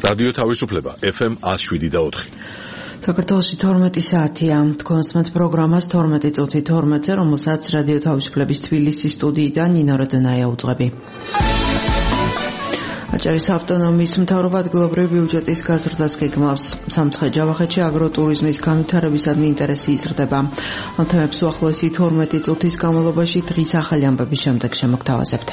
რადიო თავისუფლება FM 107.4. საქართველოში 12 საათია. თქვენს პროგრამას 12 წუთი 12-ზე, რომელსაც რადიო თავისუფლების თბილისის სტუდიიდან ნინო როდენაია უძღვები. აჭარის ავტონომიის მთავრობა ადგილობრივი ბიუჯეტის გაზრდას გეგმავს. სამცხე-ჯავახეთში აგროტურიზმის განვითარებისადმი ინტერესი იზრდება. ამ თემებს უახლოესი 12 წუთის განმავლობაში დღის ახალი ამბების შემდეგ შემოგთავაზებთ.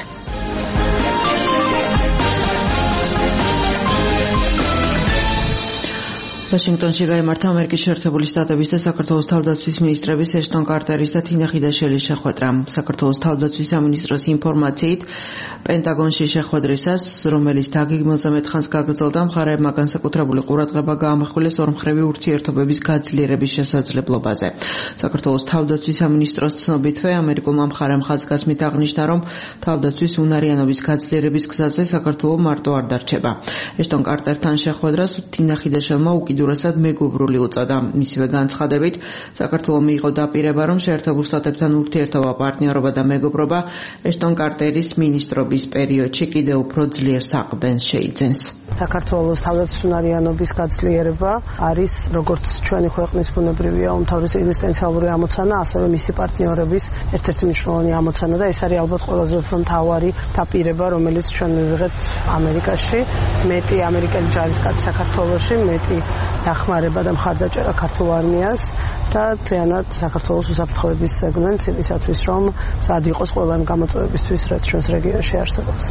ვაშინგტონში გაიმართა ამერიკის შეერთებული შტატების და საქართველოს თავდაცვის მინისტრების ეშტონ კარტერის და თინა ხიდაშელის შეხვედრა. საქართველოს თავდაცვის სამინისტროს ინფორმაციით, პენტაგონში შეხვედრისას, რომელიც დაგეგმილზე მეტხანს გაგრძელდა, მხარეებმა განსაკუთრებული ყურადღება გაამახვილეს ორმხრივი ურთიერთობების გაძლიერების შესაძლებლობაზე. საქართველოს თავდაცვის სამინისტროს ცნობითვე, ამერიკულმა მხარემ ხაზგასმით აღნიშნა, რომ თავდაცვის უნარიანობის გაძლიერების გზაზე საქართველო მარტო არ დარჩება. ეშტონ კარტერთან შეხვედრას თინა ხიდაშელმა უკიდურესად მეგობრული უწოდა. მისივე განცხადებით, საქართველო მიიღო დაპირება, რომ შეერთებულ შტატებთან ურთიერთობა, პარტნიორობა და მეგობრობა ეშტონ კარტერის მინისტრობის პერიოდში კიდევ უფრო ძლიერ საყრდენს შეიძენს. საქართველოს თავდაცვის უნარიანობის გაძლიერება არის როგორც ჩვენი ქვეყნის ბუნებრივია უმთავრესი ეგზისტენციალური ამოცანა, ასევე მისი პარტნიორების ერთ-ერთი მნიშვნელოვანი ამოცანა და ეს არის ალბათ ყველაზე უფრო მთავარი დაპირება, რომელიც ჩვენ მივიღეთ ამერიკაში. მეტი ამერიკელი ჯარისკაცი საქართველოში, მეტი დახმარება და მხარდაჭერა ქართულ არმიას და მთლიანად საქართველოს უსაფრთხოების ზეგმენს იმისათვის, რომ მზად იყოს ყველა იმ გამოწვევებისთვის, რაც ჩვენს რეგიონში არსებობს.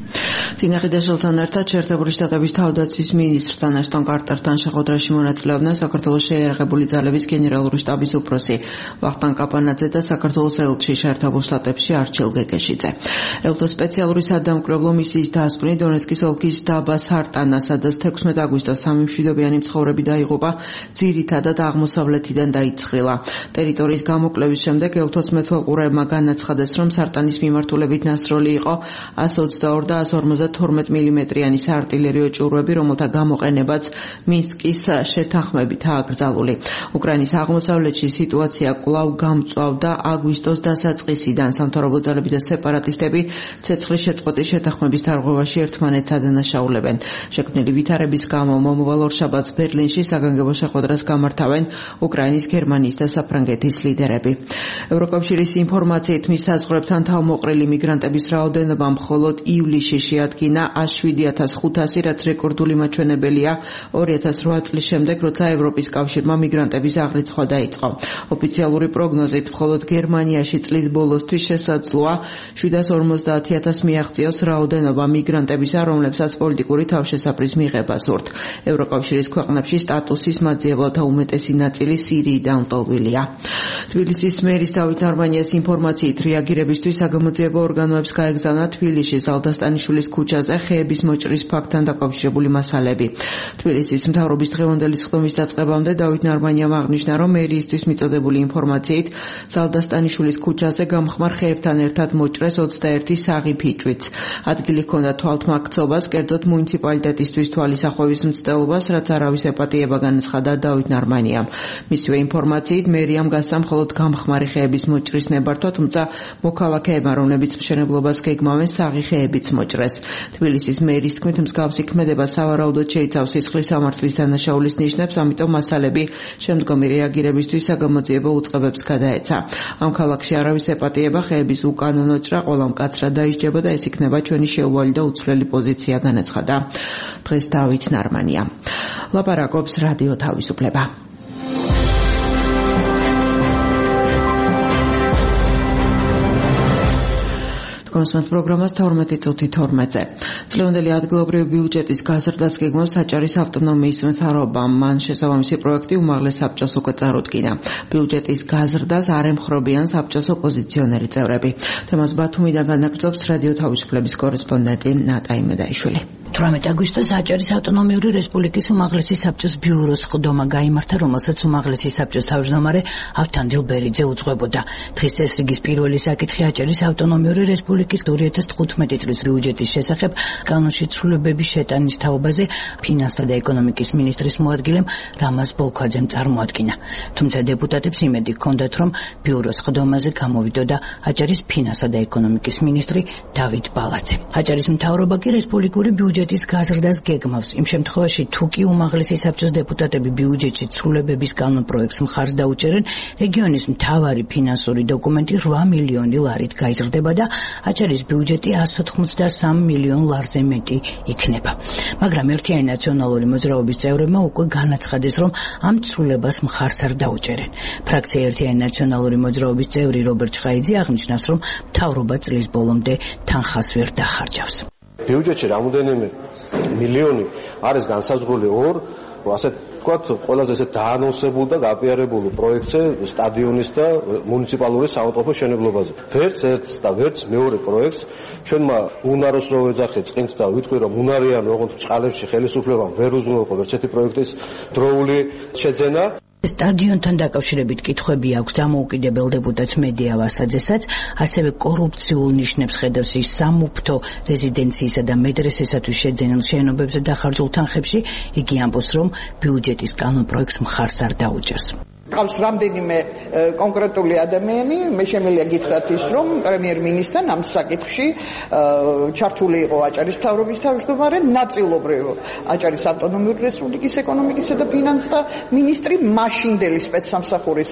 თინა ხიდაშელთან ერთად შეერთებული შტატების თავდაცვის მინისტრთან ეშტონ კარტერთან შეხვედრაში მონაწილეობდნენ საქართველოს შეიარაღებული ძალების გენერალური შტაბის უფროსი ვახტანგ კაპანაძე და საქართველოს ელჩი შეერთებულ შტატებში არჩილ გეკეშიძე. ელტოს სპეციალური სადამკვირვებლო მისიის დასკვნით დონეცკის ოლქის დაბა სარტანა, სადაც 16 აგვისტოს სამი მშვიდობიანი მცხოვრები დაიღუპა, ძირითადად აღმოსავლეთიდან დაიცხრილა. ტერიტორიის გამოკლების შემდეგ ელტოს მეთვალყურეებმა განაცხადეს, რომ სარტანის მიმართულებით ნასროლი იყო 122 და 152 მმ-იანი საარტილერიო ჭურვები, რომელთა გამოყენებაც მინსკის შეთანხმებითაა აკრძალული. უკრაინის აღმოსავლეთში სიტუაცია კვლავ გამწვავდა აგვისტოს დასაწყისიდან. სამთავრობო ძალები და სეპარატისტები ცეცხლის შეწყვეტის შეთანხმების დარღვევაში ერთმანეთს ადანაშაულებენ. შექმნილი ვითარების გამო მომავალ ორშაბათს ბერლინში საგანგებო შეხვედრას გამართავენ უკრაინის, გერმანიის და საფრანგეთის ლიდერები. ევროკავშირის ინფორმაციით, მის საზღვრებთან თავმოყრილი მიგრანტების რაოდენობა მხოლოდ ივლისში შეადგინა 7500, რაც რეკორდული მაჩვენებელია 2008 წლის შემდეგ, როცა ევროპის კავშირმა მიგრანტების აღრიცხვა დაიწყო. ოფიციალური პროგნოზით, მხოლოდ გერმანიაში წლის ბოლოსთვის შესაძლოა 750,000 მიაღწიოს რაოდენობა მიგრანტებისა, რომლებსაც პოლიტიკური თავშესაფრის მიღება სურთ. ევროკავშირის ქვეყნებში სტატუსის მაძიებელთა უმეტესი ნაწილი სირიიდან ლტოლვილია. თბილისის მერის დავით ნარმანიას ინფორმაციით, რეაგირებისთვის საგამოძიებო ორგანოებს გაეგზავნა თბილისში ზალდასტანიშვილის ქუჩაზე ხეების მოჭრის ფაქტთან დაკავშირებული მასალები. თბილისის მთავრობის დღევანდელი სხდომის დაწყებამდე დავით ნარმანიამ აღნიშნა, რომ მერიისთვის მიწოდებული ინფორმაციით ზალდასტანიშვილის ქუჩაზე გამხმარ ხეებთან ერთად მოჭრეს 21 საღი ფიჭვიც. ადგილი ჰქონდა თვალთმაქცობას, კერძოდ მუნიციპალიტეტისთვის თვალის ახვევის მცდელობას, რაც არავის ეპატიება, განაცხადა დავით ნარმანიამ. მისივე ინფორმაციით, მერიამ გასცა მხოლოდ გამხმარი ხეების მოჭრის ნებართვა, თუმცა მოქალაქეებმა, რომლებიც მშენებლობას გეგმავენ, საღი ხეებიც მოჭრეს. თბილისის მერის თქმით, მსგავსი ქმედება სავარაუდოდ შეიცავს სისხლის სამართლის დანაშაულის ნიშნებს, ამიტომ მასალები შემდგომი რეაგირებისთვის საგამოძიებო უწყებებს გადაეცა. ამ ქალაქში არავის ეპატიება, ხეების უკანონო ჭრა ყველა მკაცრად დაისჯება და ეს იქნება ჩვენი შეუვალი და უცვლელი პოზიცია, განაცხადა დღეს დავით ნარმანია. ლაპარაკობს რადიო თავისუფლება. კონსულტ პროგრამას 12 წუთი 12-ზე. წლევანდელი ადგილობრივი ბიუჯეტის გაზრდას გეგმავს აჭარის ავტონომიის მთავრობა. მან შესაბამისი პროექტი უმაღლეს საბჭოს უკვე წარუდგინა. ბიუჯეტის გაზრდას არ ემხრობიან საბჭოს ოპოზიციონერი წევრები. თემას ბათუმიდან განაგრძობს რადიო თავისუფლების კორესპონდენტი ნატა იმედაიშვილი. 18 აგვისტოს აჭარის ავტონომიური რესპუბლიკის უმაღლესი საბჭოს ბიუროს სხდომა გაიმართა, რომელსაც უმაღლესი საბჭოს თავმჯდომარე ავთან დილბერიძე უძღვებოდა. დღის წესრიგის პირველი საკითხი აჭარის ავტონომიური რესპუბლიკის 2015 წლის ბიუჯეტის შესახებ კანონში ცვლილებების შეტანის თაობაზე ფინანსთა და ეკონომიკის მინისტრის მოადგილემ რამაზ ბოლქვაძემ წარმოადგინა. თუმცა დეპუტატებს იმედი ჰქონდათ, რომ ბიუროს ხდომაზე გამოვიდოდა აჭარის ფინანსთა და ეკონომიკის მინისტრი დავით ბალაძე. აჭარის მთავრობა კი რესპუბლიკური ბიუჯეტის გაზრდას გეგმავს. იმ შემთხვევაში, თუ კი უმაღლესი საბჭოს დეპუტატები ბიუჯეტში ცვლილებების კანონ პროექტს მხარს დაუჭერენ, რეგიონის მთავარი ფინანსური დოკუმენტი 8 მილიონი ლარით გაიზრდება და აჭარის ბიუჯეტი 183 მილიონ ლარზე მეტი იქნება. მაგრამ ერთიანი ნაციონალური მოძრაობის წევრებმა უკვე განაცხადეს, რომ ამ ცვლილებას მხარს არ დაუჭერენ. ფრაქცია ერთიანი ნაციონალური მოძრაობის წევრი რობერტ ჩხაიძე აღნიშნავს, რომ მთავრობა წლის ბოლომდე თანხას ვერ დახარჯავს. ბიუჯეტში რამოდენიმე მილიონი არის განსაზღვრული ასე ვთქვათ, ყველაზე ესე დაანონსებულ და გაპიარებულ პროექტზე სტადიონის და მუნიციპალური საავადმყოფოს მშენებლობაზე. ვერც ერთს და ვერც მეორე პროექტს ჩვენმა უნაროს რო ვეძახეთ წინთ და ვიტყვი რომ უნარიან ოღონდ წყალებში ხელისუფლებამ ვერ უზრუნველყო ვერც ერთი პროექტის დროული შეძენა. სტადიონთან დაკავშირებით კითხვები აქვს დამოუკიდებელ დეპუტატ მედია ვასაძესაც, ასევე კორუფციულ ნიშნებს ხედავს ის სამუფთო რეზიდენციისა და მედრესესათვის შეძენილ შენობებზე დახარჯულ თანხებში. იგი ამბობს, რომ ბიუჯეტის კანონ პროექტს მხარს არ დაუჭერს. ყავს რამდენიმე კონკრეტული ადამიანი, მე შემიძლია გითხრათ ის, რომ პრემიერ-მინისტრთან ამ საკითხში ჩართული იყო აჭარის მთავრობის თავმჯდომარე, ნაწილობრივ აჭარის ავტონომიური რესპუბლიკის ეკონომიკისა და ფინანსთა მინისტრი, მაშინდელი სპეცსამსახურის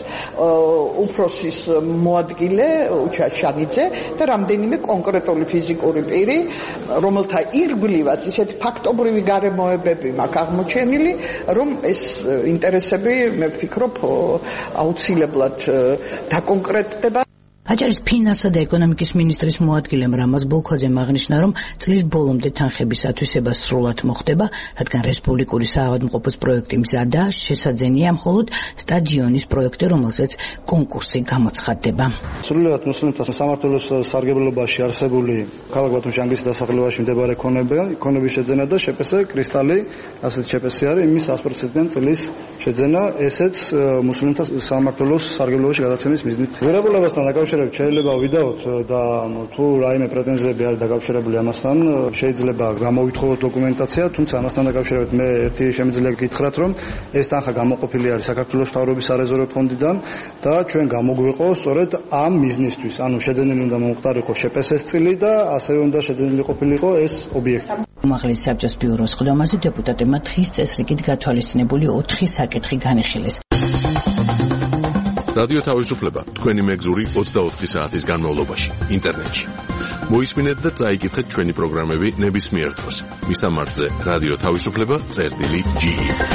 უფროსის მოადგილე უჩა შანიძე და რამდენიმე კონკრეტული ფიზიკური პირი, რომელთა ირგვლივაც ისეთი ფაქტობრივი გარემოებები მაქვს აღმოჩენილი, რომ ეს ინტერესები მე ვფიქრობ აუცილებლად დაკონკრეტდება. აჭარის ფინანსთა და ეკონომიკის მინისტრის მოადგილემ რამაზ ბოლქვაძემ აღნიშნა, რომ წლის ბოლომდე თანხების ათვისება სრულად მოხდება, რადგან რესპუბლიკური საავადმყოფოს პროექტი მზადაა, შესაძენია მხოლოდ სტადიონის პროექტი, რომელზეც კონკურსი გამოცხადდება. სრულად მუსლიმთა სამმართველოს სარგებლობაში არსებული ქალაქ ბათუმში ანგლისის დასახლებაში მდებარე ქონების შეძენა და შეპესე კრისტალი, ასეთი შეპესი არის იმის 100%-იან წლის შეძენა, ესეც მუსლიმთა სამმართველოს სარგებლობაში გადაცემის მიზნით. ვერაბოლებასთან შეიძლება ვიდაოთ და თუ რაიმე პრეტენზიები არის დაკავშირებული ამასთან, შეიძლება გამოვითხოვოთ დოკუმენტაცია, თუმცა ამასთან დაკავშირებით მე ერთი შემიძლია გითხრათ, რომ ეს თანხა გამოყოფილი არის საქართველოს მთავრობის სარეზერვო ფონდიდან და ჩვენ გამოგვიყო სწორედ ამ მიზნისთვის, ანუ შეძენილი უნდა მომხდარიყო შეპესეს წილი და ასევე უნდა შეძენილი ყოფილიყო ეს ობიექტი. უმაღლესი საბჭოს ბიუროს ხდომაზე დეპუტატებმა დღის წესრიგით გათვალისწინებული 4 საკითხი განიხილეს. რადიო თავისუფლება თქვენი მეგზური 24 საათის განმავლობაში ინტერნეტში. მოისმინეთ და წაიკითხეთ ჩვენი პროგრამები ნებისმიერ დროს. მისამართზე რადიო თავისუფლება.ge.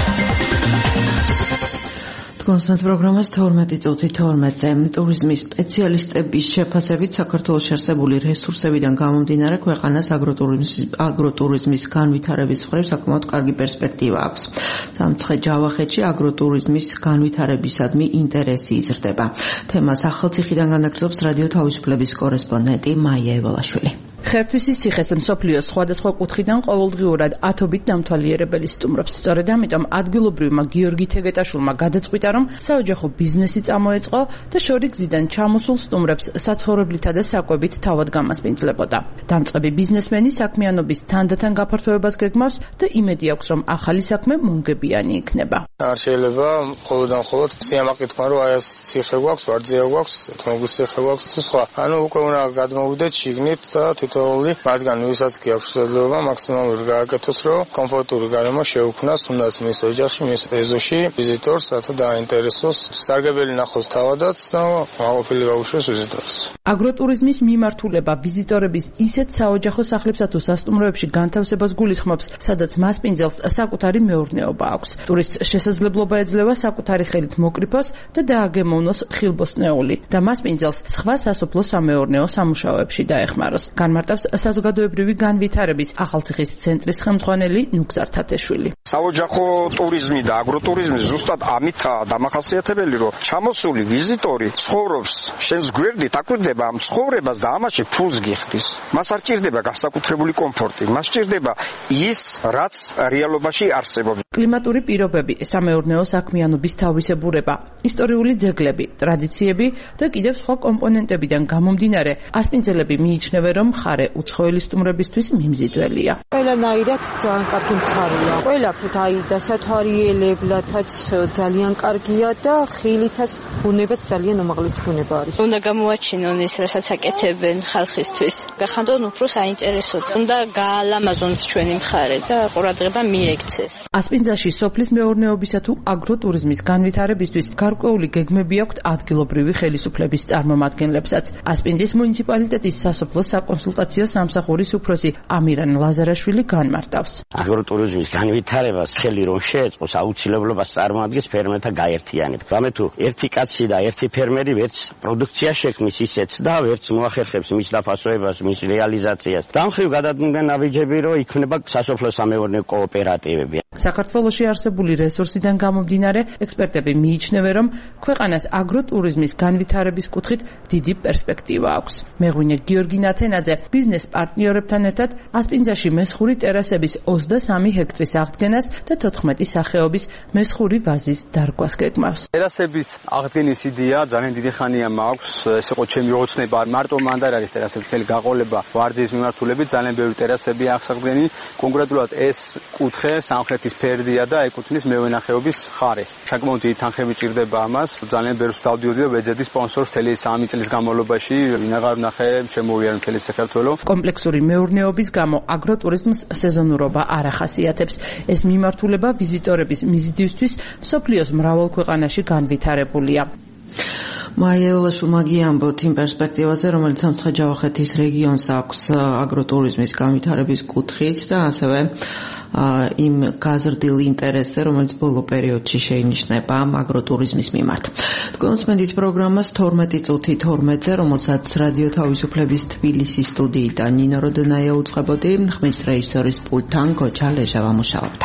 კონსტანტ პროგრამას 12 წუთი 12-ზე ტურიზმის სპეციალისტების შეფასებით საქართველოს არსებული რესურსებიდან გამომდინარე ქვეყანას აგროტურიზმის განვითარების მხრივ საკმაოდ კარგი პერსპექტივა აქვს. სამცხე-ჯავახეთში აგროტურიზმის განვითარებისადმი ინტერესი იზრდება. თემას ახალციხიდან განაგრძობს რადიო თავისუფლების კორესპონდენტი მაია ევალაშვილი. ხერთვისის ციხეს მსოფლიოს სხვადასხვა კუთხიდან ყოველდღიურად ათობით დამთვალიერებელი სტუმრობს. სწორედ ამიტომ ადგილობრივმა გიორგი თეგეტაშვილმა გადაწყვიტა, რომ საოჯახო ბიზნესი წამოეწყო და შორი გზიდან ჩამოსულ სტუმრებს საცხოვრებლითა და საკვებით თავად გამასპინძლებოდა. დამწყები ბიზნესმენი საქმიანობის თანდათან გაფართოებას გეგმავს და იმედი აქვს, რომ ახალი საქმე მომგებიანი იქნება. არ შეიძლება მხოლოდ სიამაყე თქვა, რომ აი ეს ციხე გვაქვს, ვარძია გვაქვს, თმოგვის ციხე გვაქვს თუ სხვა. ანუ უკვე უნდა გადმოვიდეთ შიგნით და თითოეული მათგან ვისაც კი აქვს შესაძლებლობა მაქსიმალური გააკეთოს, რომ კომფორტული გარემო შეუქმნას თუნდაც მის ოჯახში, მის ეზოში ვიზიტორს, რათა დაინტერესოს, სარგებელი ნახოს თავადაც და მაყოფილი გაუშვეს ვიზიტორს. აგროტურიზმის მიმართულება ვიზიტორების ისეთ საოჯახო სახლებსა თუ სასტუმროებში განთავსებას გულისხმობს, სადაც მასპინძელს საკუთარი მეურნეობა აქვს. ტურისტს შესაძლებლობა ეძლევა საკუთარი ხელით მოკრიფოს და დააგემოვნოს ხილბოსტნეული და მასპინძელს სხვა სასოფლო სამეურნეო სამუშაოებში დაეხმაროს. განმარტავს საზოგადოებრივი განვითარების ახალციხის ცენტრის ხელმძღვანელი ნუგზარ თათეშვილი. საოჯახო ტურიზმი და აგროტურიზმი ზუსტად ამითაა დამახასიათებელი, რომ ჩამოსული ვიზიტორი ცხოვრობს შენს გვერდით, აკვირდება ამ ცხოვრებას და ამაში ფულს გიხდის. მას არ ჭირდება განსაკუთრებული კომფორტი, მას ჭირდება ის, რაც რეალობაში არსებობს. კლიმატური პირობები, სამეურნეო საქმიანობის თავისებურება, ისტორიული ძეგლები, ტრადიციები და კიდევ სხვა კომპონენტებიდან გამომდინარე, ასპინძელები მიიჩნევენ, რომ მხარე უცხოელი სტუმრებისთვის მიმზიდველია. ყველანაირად ძალიან კარგი მხარეა. ყველაფრით დასათვალიერებლათაც ძალიან კარგია და ხილითაც ბუნებაც ძალიან უმაღლესი ბუნება არის. უნდა გამოაჩინონ ის, რასაც აკეთებენ ხალხისთვის. გახანდონ უფრო საინტერესოდ. უნდა გაალამაზონ ჩვენი მხარე და ყურადღება მიექცეს. ასპინძელში სოფლის მეურნეობისა თუ აგროტურიზმის განვითარებისთვის გარკვეული გეგმები აქვთ ადგილობრივი ხელისუფლების წარმომადგენლებსაც. ასპინძის მუნიციპალიტეტის სასოფლო საკონსულტაციო სამსახურის უფროსი ამირან ლაზარაშვილი განმარტავს. აგროტურიზმის განვითარებას ხელი რომ შეეწყოს, აუცილებლობას წარმოადგენს ფერმერთა გაერთიანება. რამე თუ ერთი კაცი და ერთი ფერმერი ვერც პროდუქცია შექმნის ისეც და ვერც მოახერხებს მის დაფასოებას, მის რეალიზაციას. დამხრივ გადადგმული ნაბიჯები რომ იქნება სასოფლო სამეურნეო კოოპერატივები. საქართველოში არსებული რესურსიდან გამომდინარე, ექსპერტები მიიჩნევენ, რომ ქვეყანას აგროტურიზმის განვითარების კუთხით დიდი პერსპექტივა აქვს. მეღვინე გიორგი ნათენაძე ბიზნეს პარტნიორებთან ერთად ასპინძაში მესხური ტერასების 23 ჰექტრის აღდგენას და 14 სახეობის მესხური ვაზის დარგვას გეგმავს. ტერასების აღდგენის იდეა ძალიან დიდი ხანია მაქვს. ეს იყო ჩემი ოცნება. მარტო მანდ არ არის ტერასების მთელი გაყოლება ვარძიის მიმართულებით ძალიან ბევრი ტერასები აღსაგდენი. კონკრეტულად ეს კუთხე სამხრეთის ფერდია და ეკუთვნის მევენახეობის ხარეს. საკმაოდ დიდი თანხები ჭირდება ამას. ძალიან ბევრს დავდიოდი და ვეძებდი სპონსორს მთელი 3 წლის განმავლობაში. ვინაღარ ნახე შემოვიარე მთელი საქართველო. კომპლექსური მეურნეობის გამო აგროტურიზმს სეზონურობა არ ახასიათებს. ეს მიმართულება ვიზიტორების მიზიდისთვის მსოფლიოს მრავალ ქვეყანაში განვითარებულია. მაია ელაშვილმა გიამბოთ იმ პერსპექტივაზე, რომელიც სამცხე-ჯავახეთის რეგიონს აქვს აგროტურიზმის განვითარების კუთხით და ასევე იმ გაზრდილ ინტერესზე, რომელიც ბოლო პერიოდში შეინიშნება აგროტურიზმის მიმართ. თქვენ უსმენთ პროგრამას 12 წუთი 12-ზე, რომელსაც რადიო თავისუფლების თბილისის სტუდიიდან ნინო როდონაია უწყებოდი, ხმის რეჟისორის პულტთან გოჩა ლეჟავა მუშაობდა.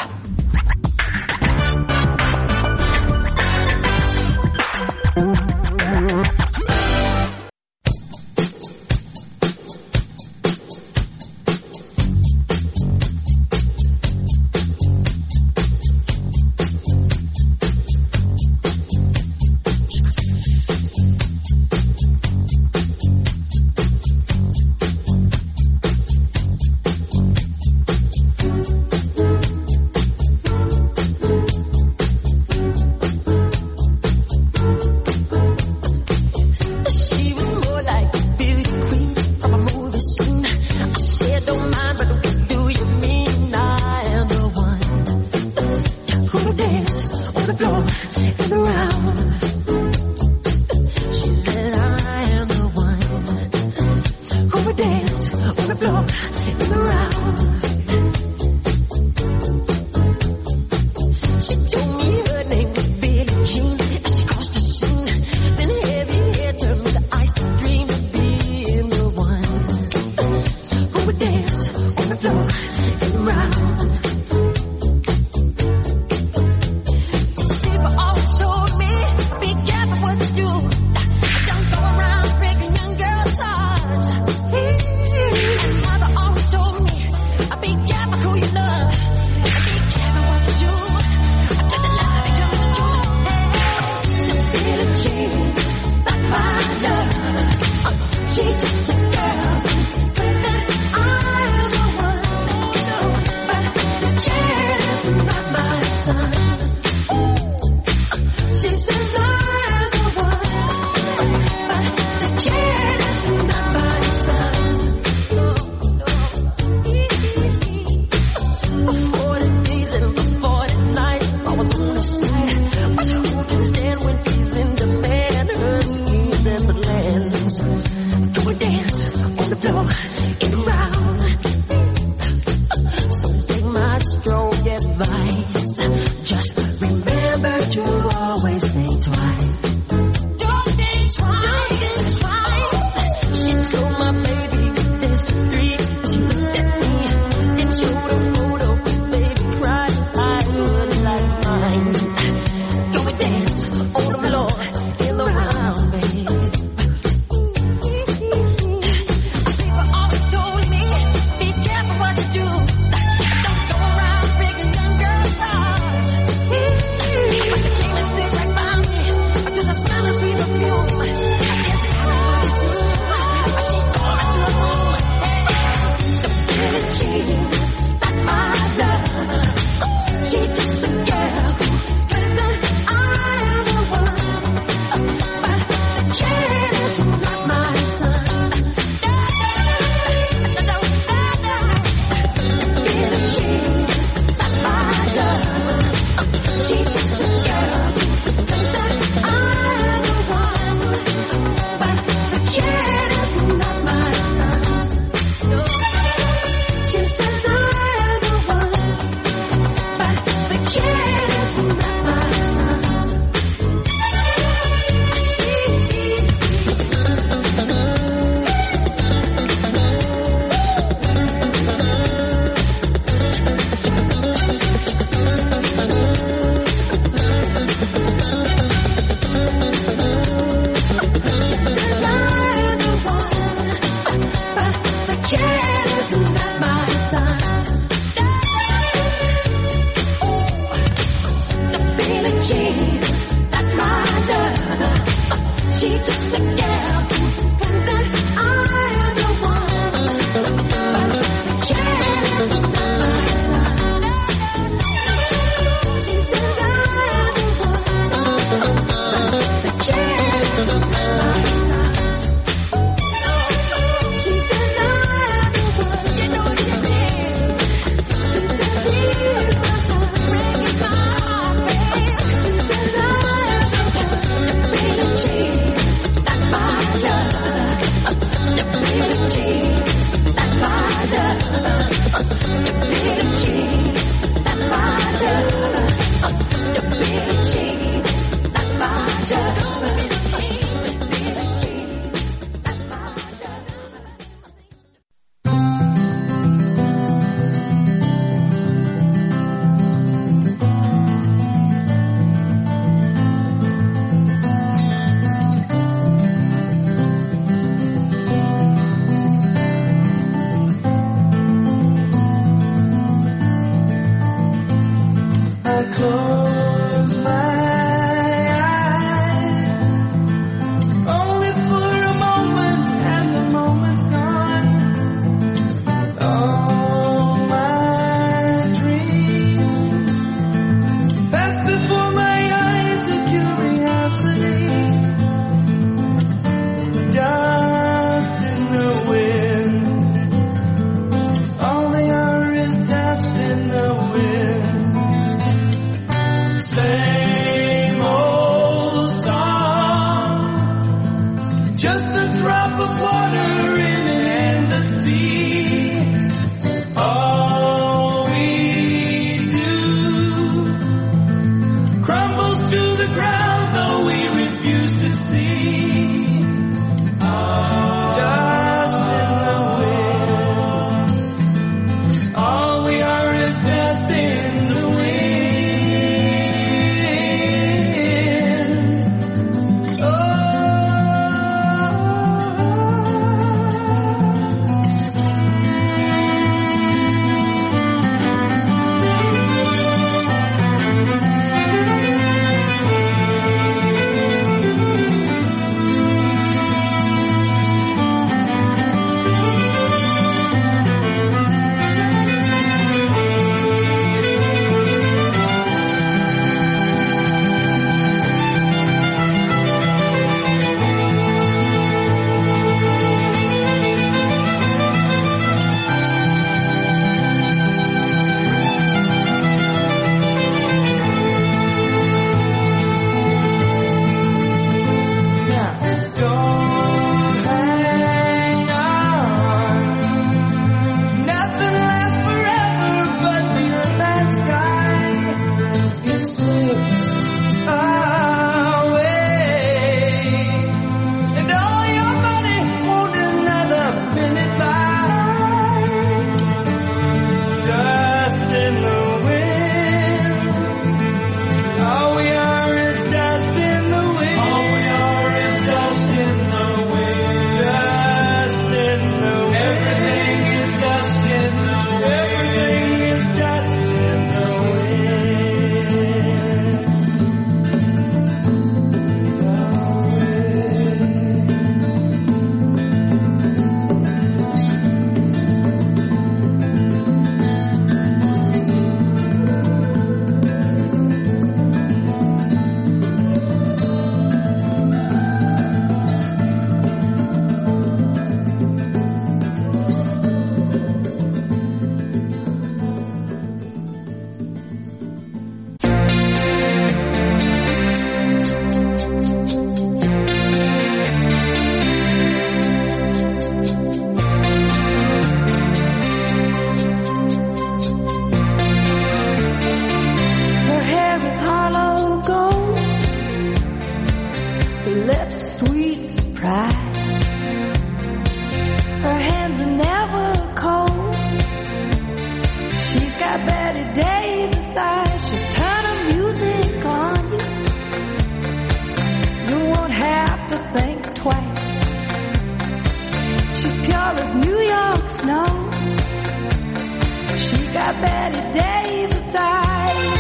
got Betty Davis eyes.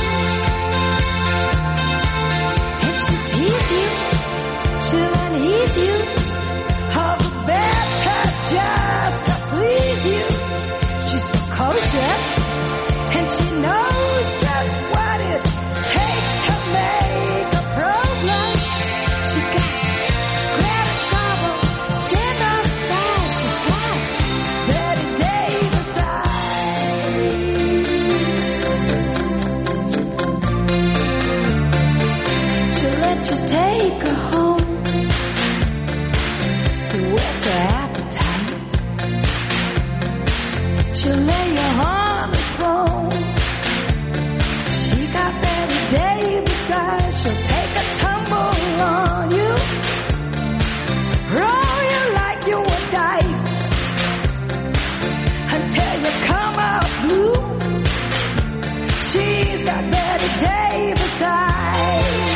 And she'll tease you, she'll unease you, all the better just to please you. She's precocious, and she knows just what it takes to make a pro blush. She got Greta Garbo, stand on side. She's got Betty Davis eyes. She'll let you take her home, whet her appetite. She'll lay you on the throne. She got Betty Davis eyes. She'll take a tumble on you, roll you like you were dice, until you come out blue. She's got Betty Davis eyes.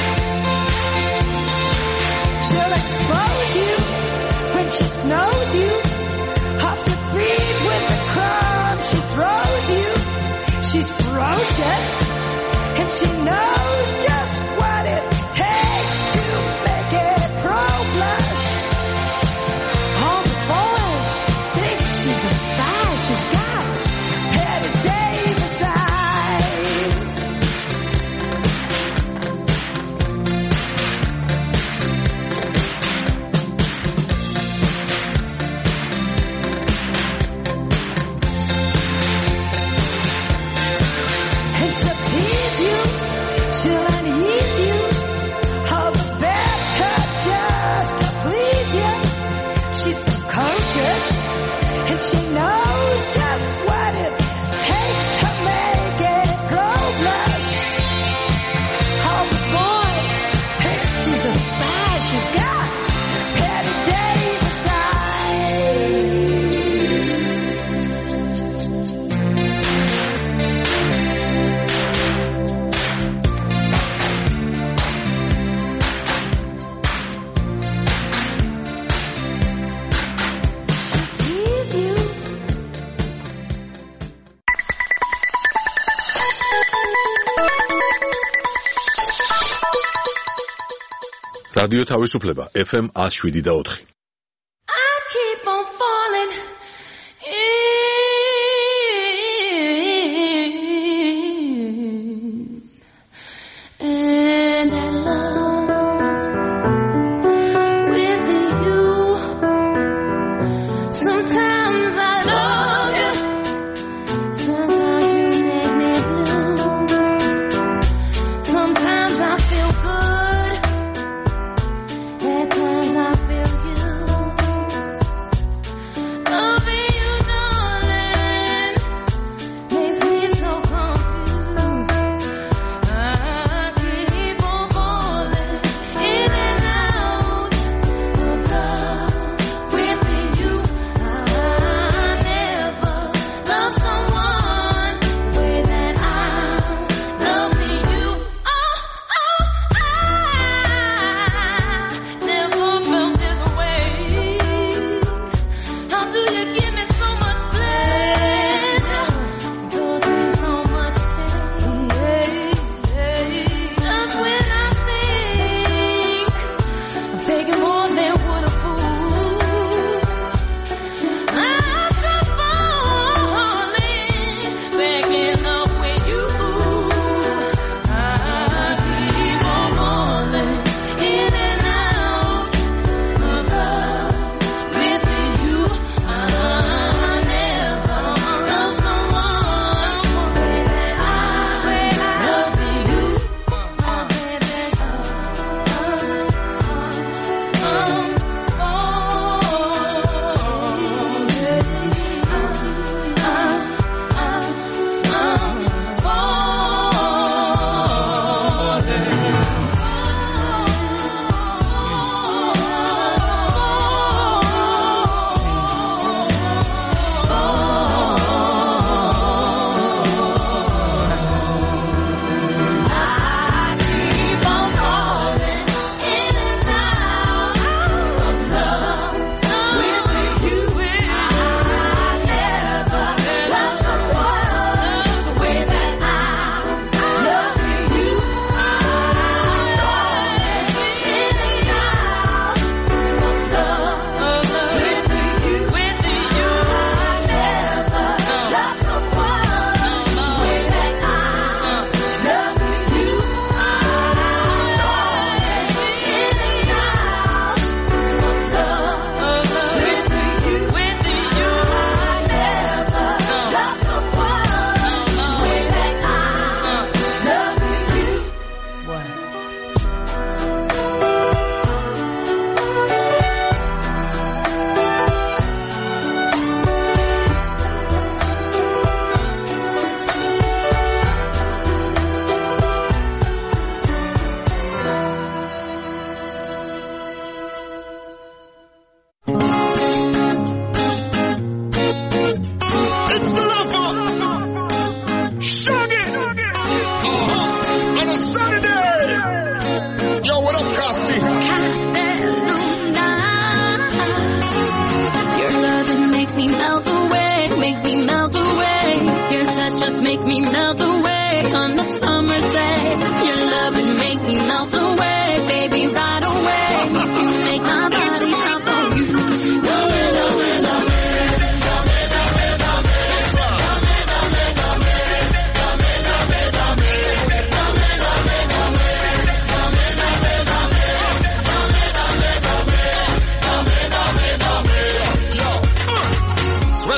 She'll expose you when she snows you, off your feet with the crumbs she throws you. She's ferocious, and she knows just what it takes to make it pro blush. All the boys think she's a spy. She's got Betty Davis eyes. And she'll tease you, she'll unease you, all the better just to please you. She's precocious, and she knows just what it takes to make it pro blush. All the boys think she's a spy. She's got Betty Davis eyes. Tease you. რადიო თავისუფლება FM 107.4. I keep on falling in that love with you. Sometimes I love you, sometimes you make me blue. Sometimes I feel good, at times I feel used. Loving you, darling, makes me so confused. I keep on falling in and out of love with you. I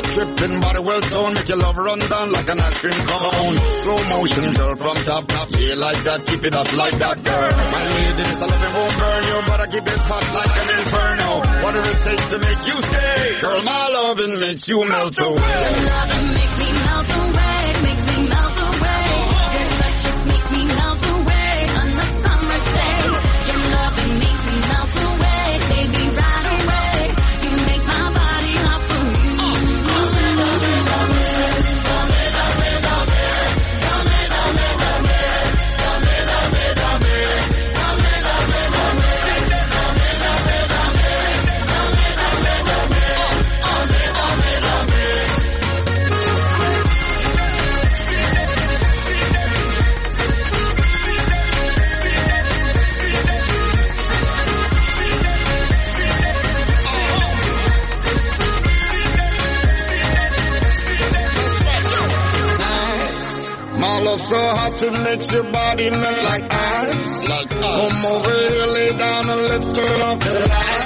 Stripping body well toned, make your love run down like an ice cream cone. Slow motion, girl, from top, feel like that, keep it up like that, girl. My lady, this love it won't burn you, but I keep it hot like an inferno. Whatever it takes to make you stay, girl, my loving makes you melt away. Your loving makes me melt away, makes me melt away. Your touch just makes me melt away on a summer's day. Your loving makes me melt away, baby, right away. You make my body hot for you. Love so hot it makes your body melt like ice. Come over here, lay down and let's turn off the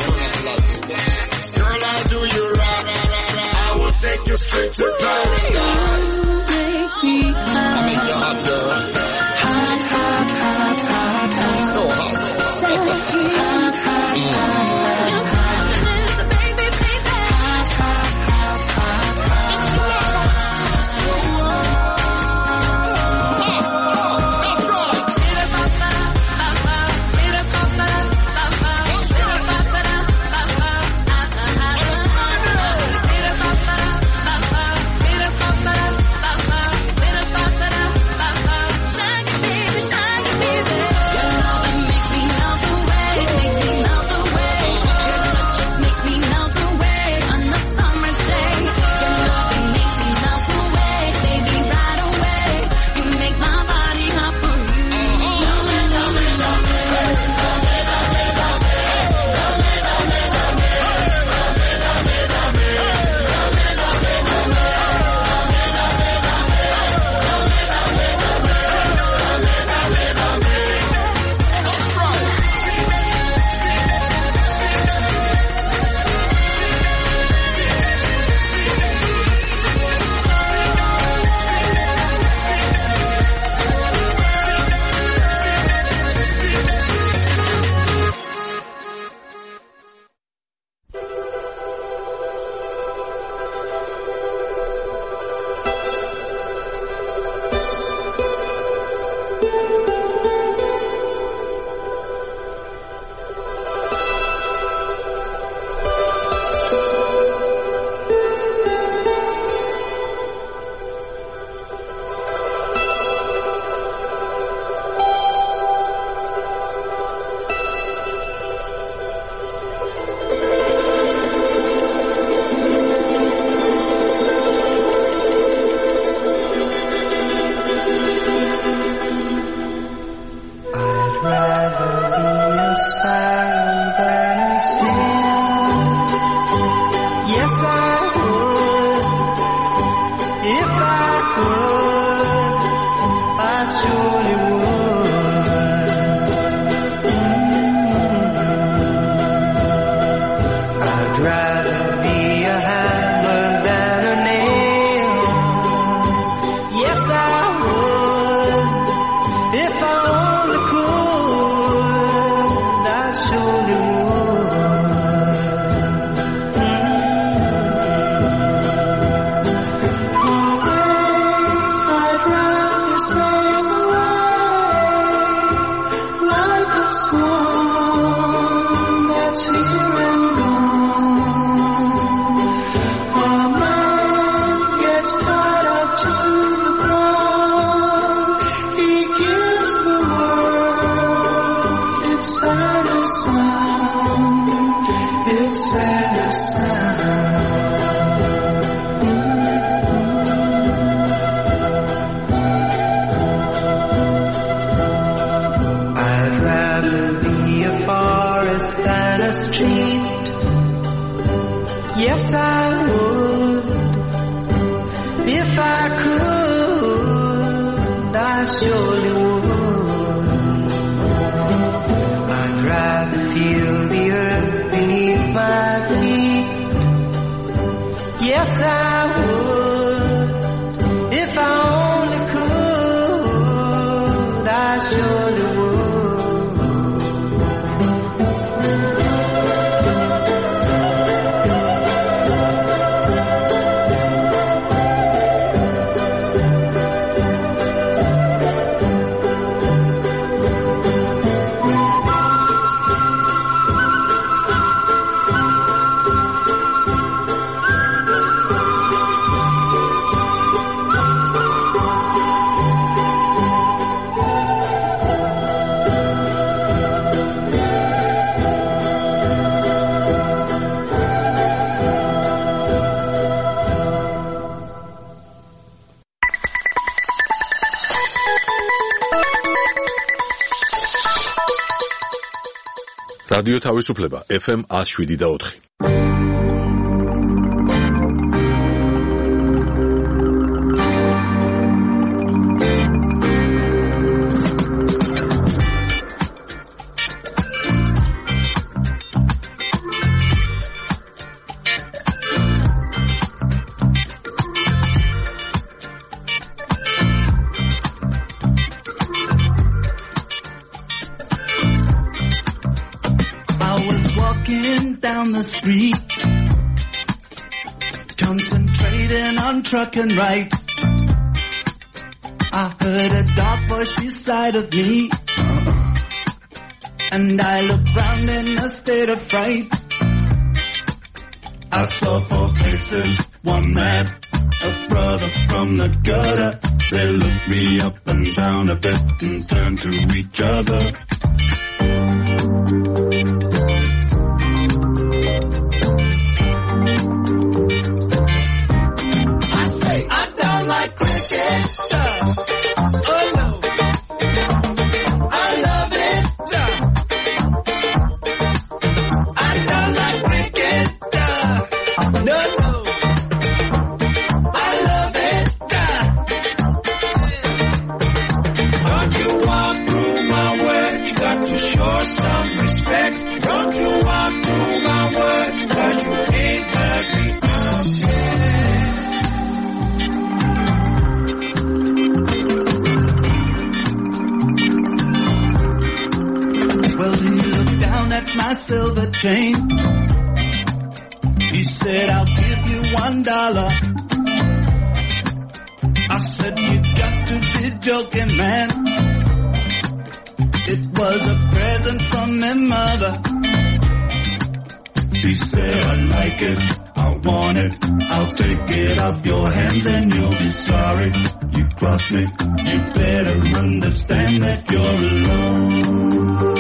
lights. Girl, I'll do you right. I will take you straight to paradise. I make you hot, girl. Hot, hot, hot, hot, hot. So hot. Hot, hot, hot, hot. Yes, I რადიო თავისუფლება FM 107.4. Down the street, concentrating on truck and right. I heard a dark voice beside of me, and I looked round in a state of fright. I saw four faces, one man, a brother from the gutter. They looked me up and down a bit and turned to each other. Silver chain. He said, I'll give you $1. I said, you got to be joking, man. It was a present from my mother. He said, I like it, I want it, I'll take it off your hands and you'll be sorry. You cross me, you better understand that you're alone.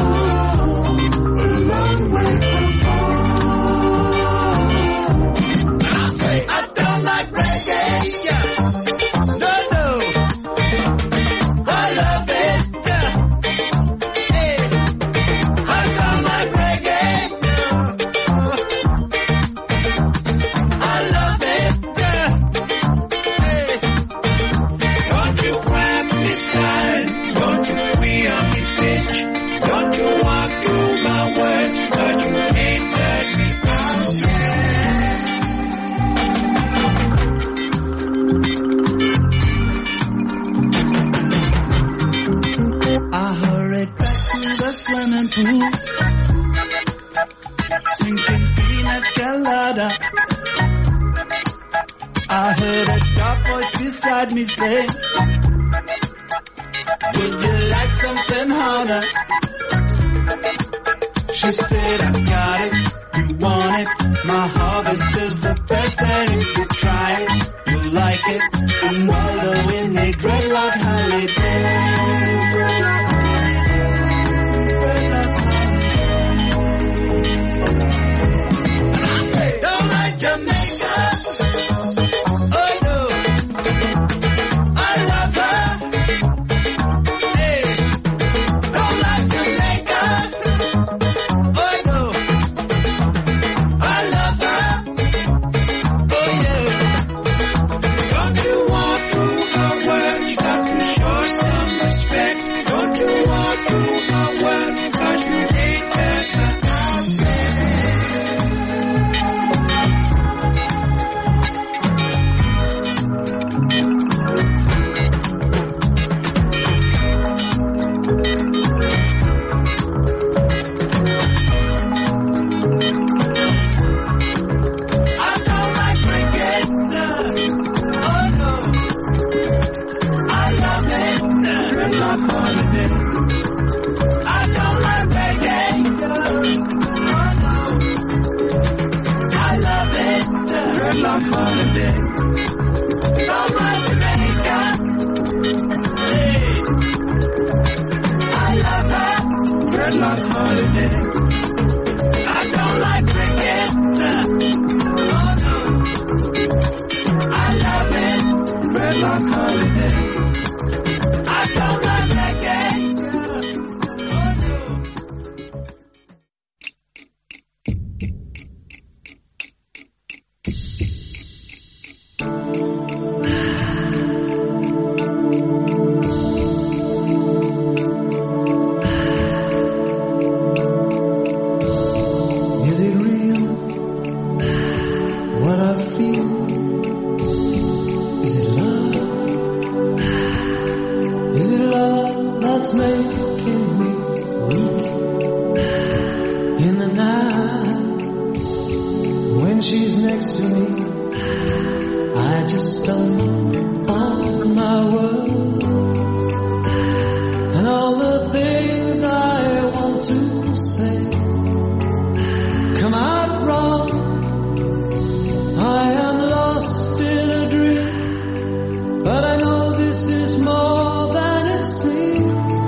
Thinking pina colada. I heard a dark voice beside me say, would you like something harder? She said, I got it, you want it. My harvest is the best, and if you try it, you'll like it. And all the wind they dreadlock holiday. I just stumble on my words and all the things I want to say come out wrong. I am lost in a dream, but I know this is more than it seems.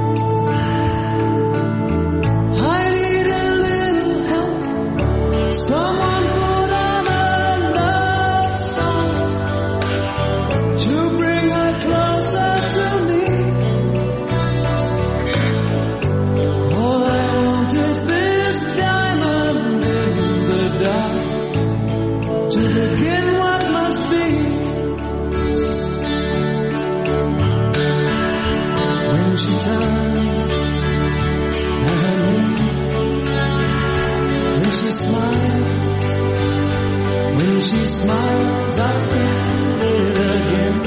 I need a little help. Someone put on a love song to bring her closer to me. All I want is this diamond in the dark to begin what must be. When she turns and her knee, when she smiles, I feel it again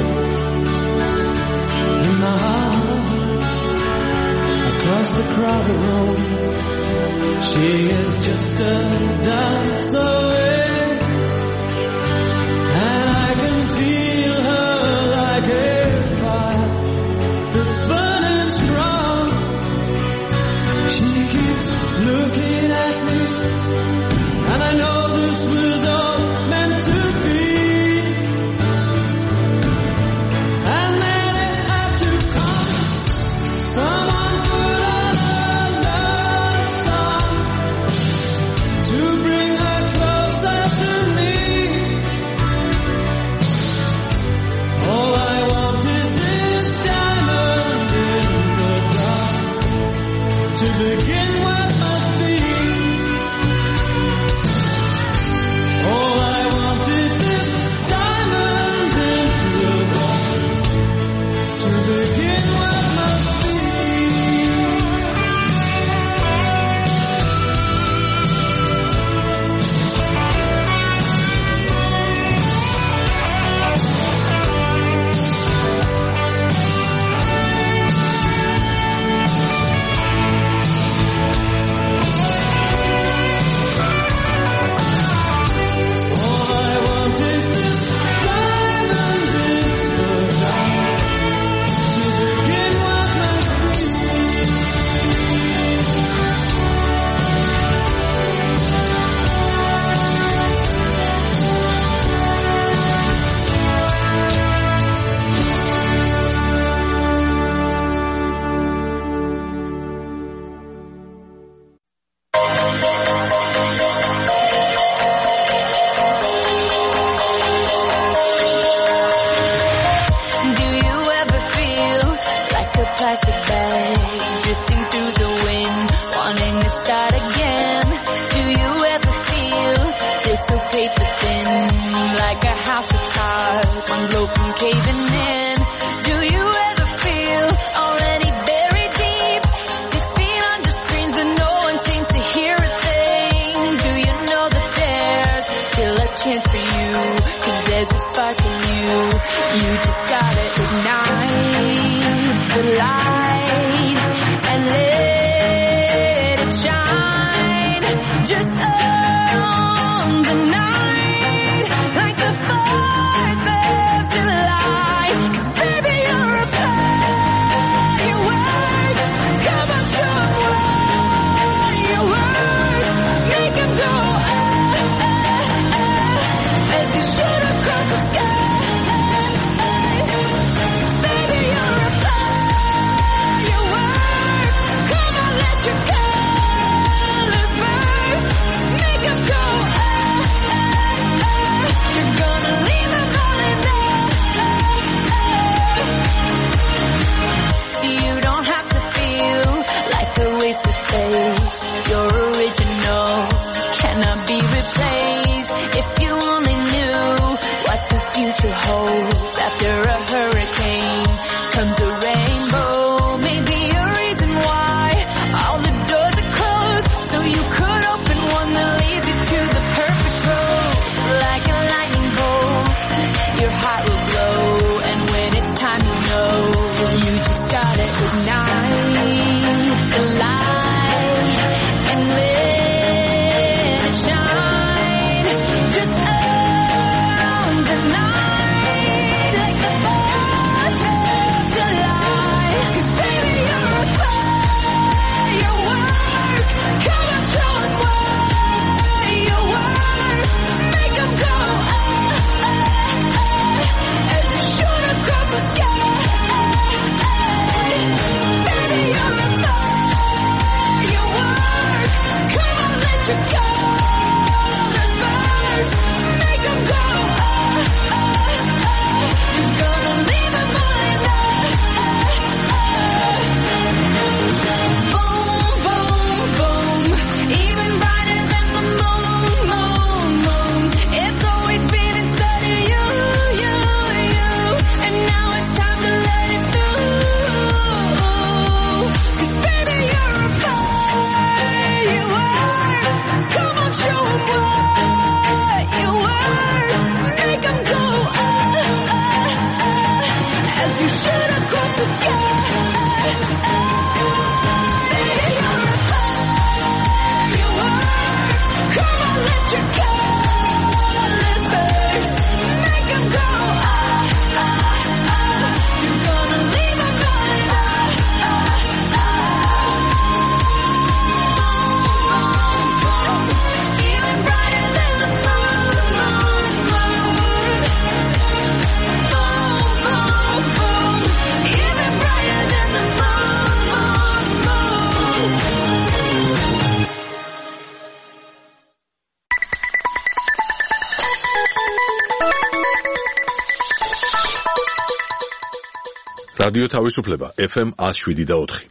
in my heart. Across the crowded room, she is just a dance away, and I can feel her like a fire that's burning strong. She keeps looking at me, and I know this was all meant to be. And then it had to come. Someone put on a love song to bring her closer to me. All I want is this diamond in the dark to begin what must be. All I want is this diamond in the dark to begin what must be. All I want is this diamond in the dark to begin what must be. Do you ever feel like a plastic bag drifting through the wind, wanting to start again? Do you ever feel just so paper thin, like a house of cards, one blow from caving in? Do you ever feel already buried deep, 6 feet under screens and no one seems to hear a thing? Do you know that there's still a chance for you, 'cause there's a spark in you? You just gotta ignite the light and let it shine just on the night, like the 4th of July. 'Cause baby, you're a firework. Come on, show 'em what you worth. Make 'em go as you shoot across the sky. Baby, you're a firework. რადიო თავისუფლება FM 107.4.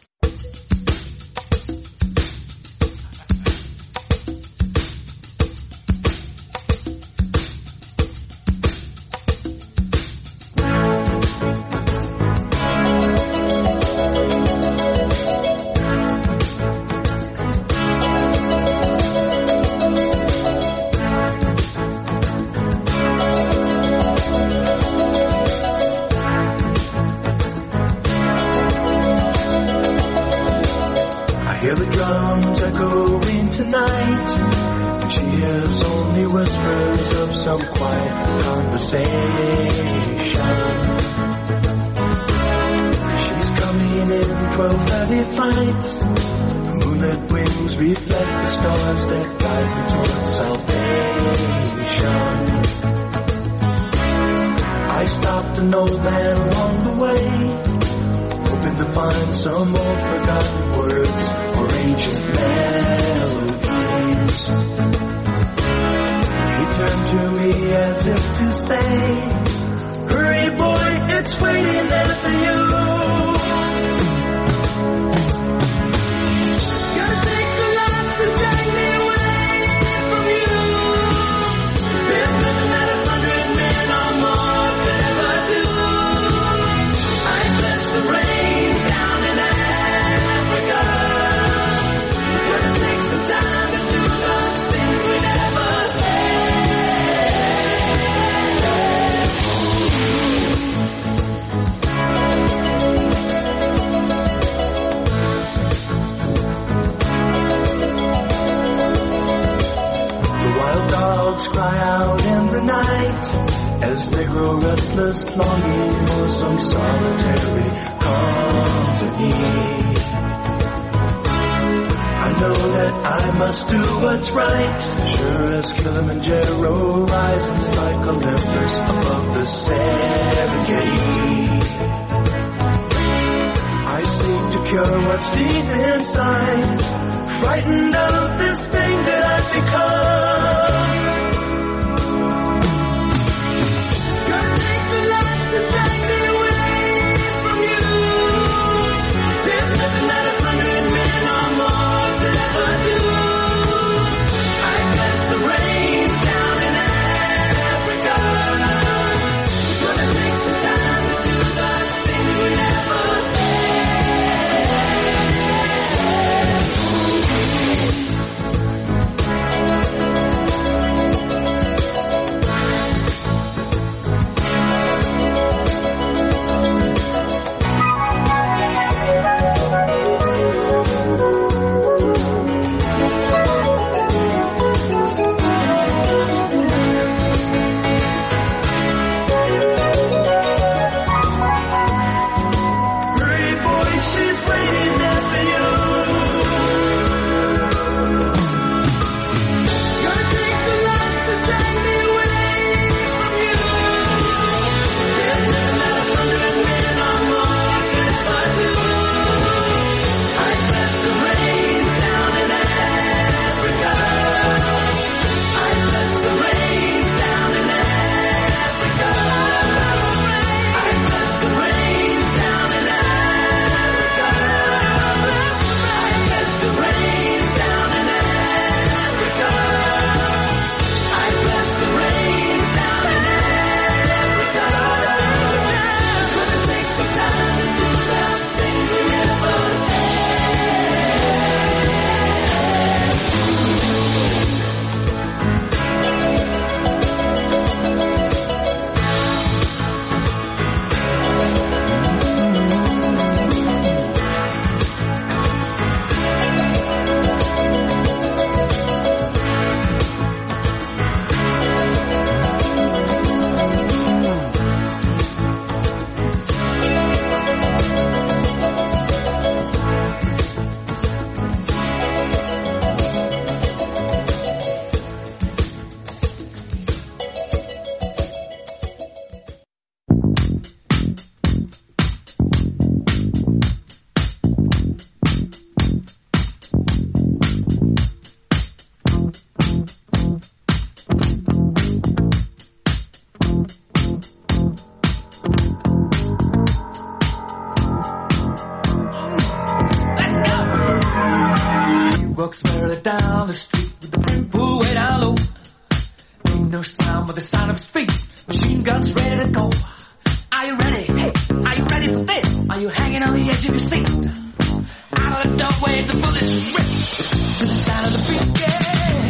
machine guns ready to go. Are you ready? Hey, are you ready for this? Are you hanging on the edge of your seat? Out of the doorway, the bullets rip to the sound of the beat. Yeah.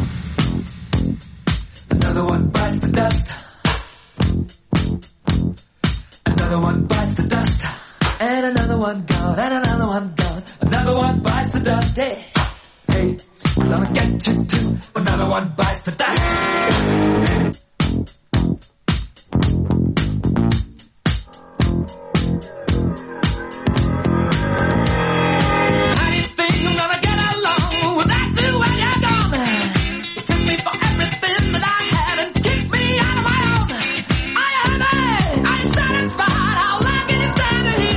Another one bites the dust. Another one bites the dust. And another one gone, and another one gone. Another one bites the dust. Hey, hey, we're gonna get you too. Another one bites the dust. How do you think I'm gonna get along without you when you're gone? You took me for everything that I had and kicked me out of my own. Are you happy? Are you satisfied? How long can you stand the heat?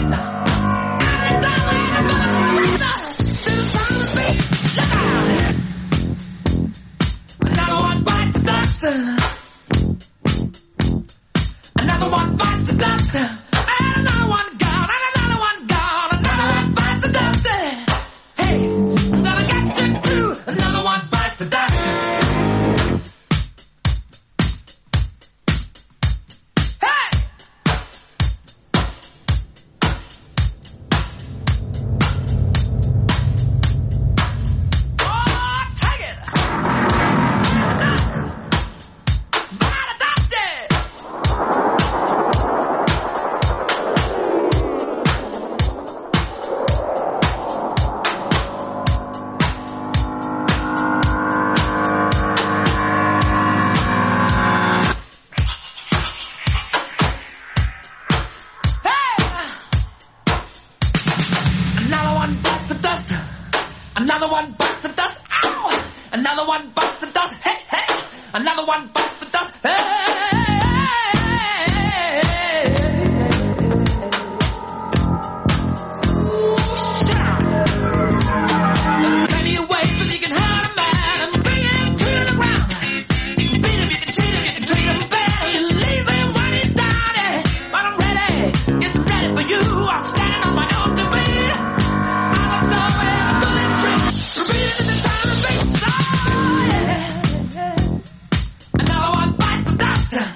Another one bites the dust. Another one bites the dust. And another one gone. And another one gone. Another one bites the dust. Hey, I'm gonna get you too. Another one bites the dust. Hey! Oh, take it! Another one bites the dust. Another one bites the dust. Ow! Another one bites the dust. Hey, hey! Another one bites the dust. Hey! There's plenty of ways that you can hurt a man and bring him to the ground. You can beat him, you can cheat him, you can treat him bad. You leave him when he's down. But I'm ready, yes, I'm ready for you. I'm standing on my own to be. Another one bites the dust.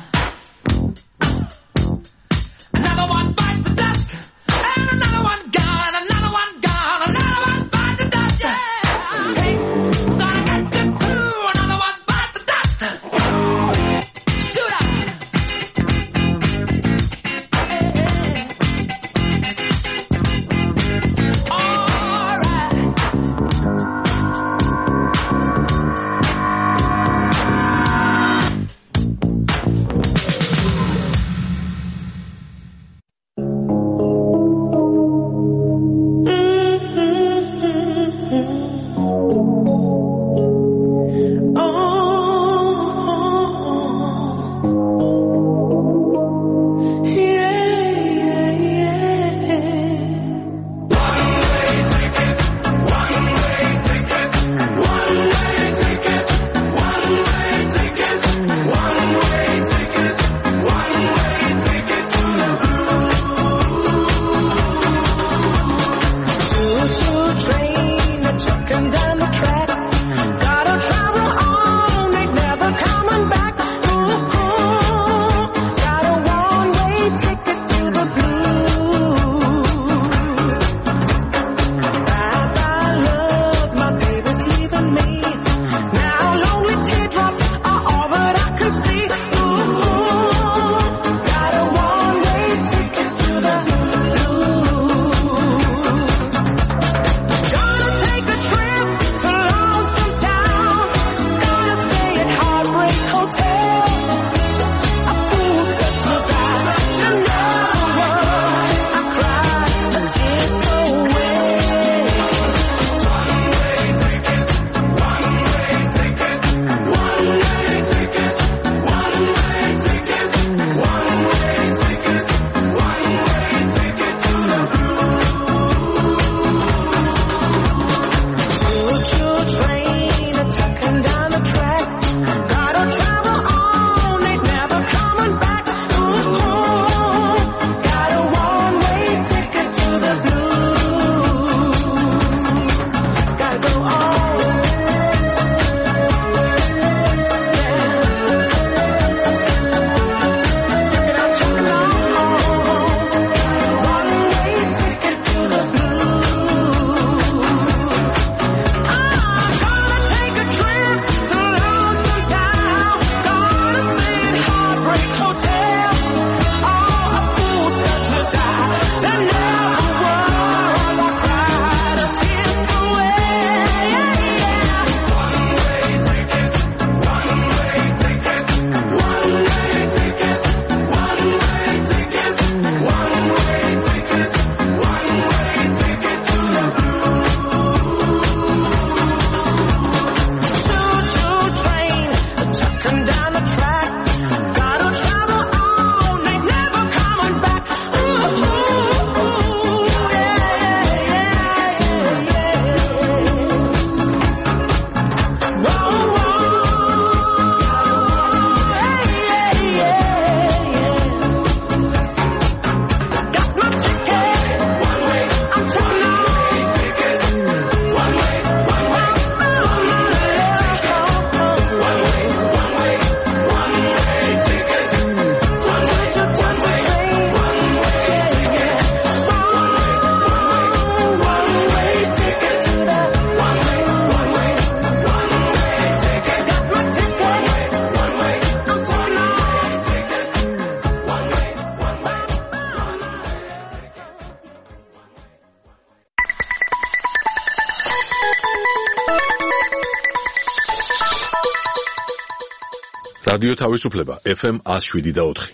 რადიო თავისუფლება FM 107.4.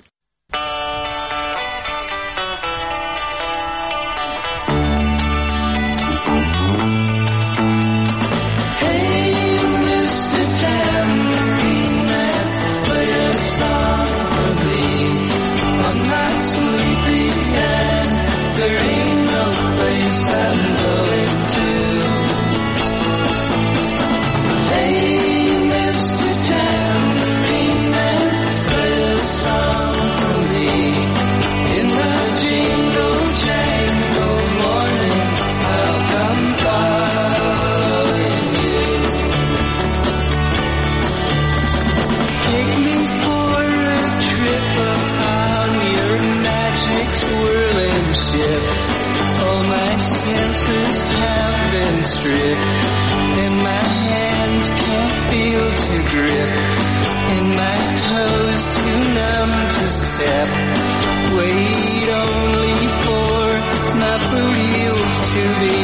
Wait only for my boot heels to be